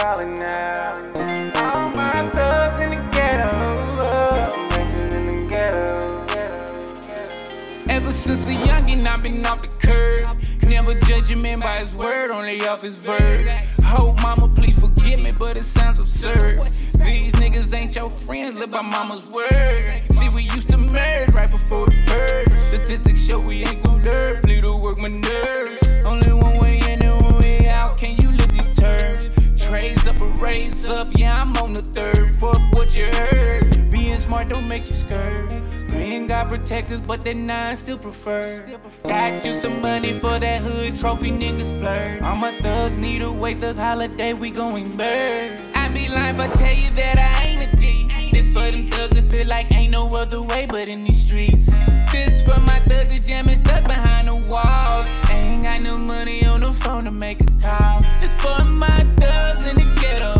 calling now. All my thugs in the ghetto, bitches in the ghetto. Ever since a youngin', I've been off the curb. Never judge a man by his word, only off his verb. Hope mama please forgive me, but it sounds absurd. These niggas ain't your friends, live by mama's word. See, we used to merge right before the purge. Statistics show we ain't gon' learn, bleed to work my nerves. Only one way in and one way out, can you live these terms? Trades up or raise up, yeah, I'm on the third. Fuck what you heard, being smart don't make you scared. Praying God protect us, but that nine still prefer. Got you some money for that hood trophy, niggas splurge. All my thugs need a wait, thug holiday, we going bird. I be lying if I tell you that I ain't a G. This for them thugs that feel like ain't no other way but in these streets. This for my thugs that jamming stuck behind the wall. Ain't got no money on the phone to make a call. This for my thugs in the ghetto.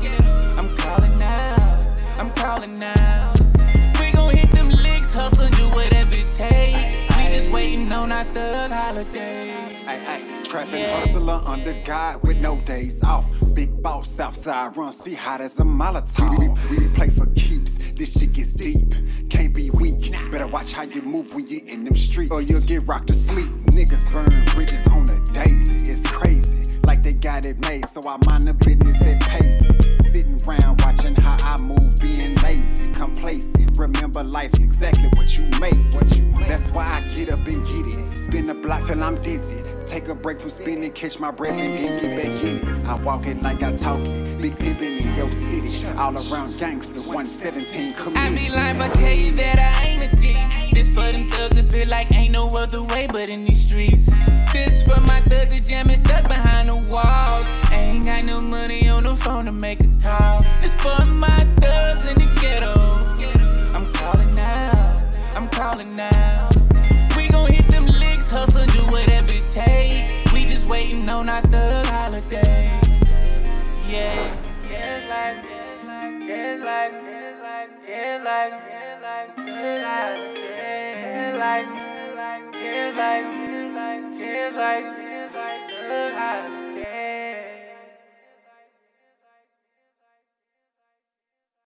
I'm calling out, I'm calling out. We gon' hit them licks, hustle, do whatever it takes. We just waiting on our thug holiday. Trapping hustler under God with no days off. Big boss Southside run, see hot as a Molotov. We play for keeps, this shit gets deep. Can't be weak, better watch how you move when you in them streets, or you'll get rocked to sleep. Niggas burn bridges on the daily, it's crazy. Like they got it made, so I mind the business that pays me. Sitting around watching how I move, being lazy, complacent. Remember life's exactly what you make. That's why I get up and get it. Spin the block till I'm dizzy. Take a break from spinning, catch my breath and then get back in it. I walk it like I talk it. Big pimpin' in your city. All around gangster, 117 committed. I be lying if I tell you that I ain't a G. This for them thugs that feel like ain't no other way but in these streets. This for my thugs that jamming stuck behind the walls. Ain't got no money on the phone to make a call. This for my thugs in the ghetto. I'm calling out, I'm calling out. We gon' hit them licks, hustle, do whatever it takes. We just waiting on our thug holiday. Yeah. Just like thug holiday.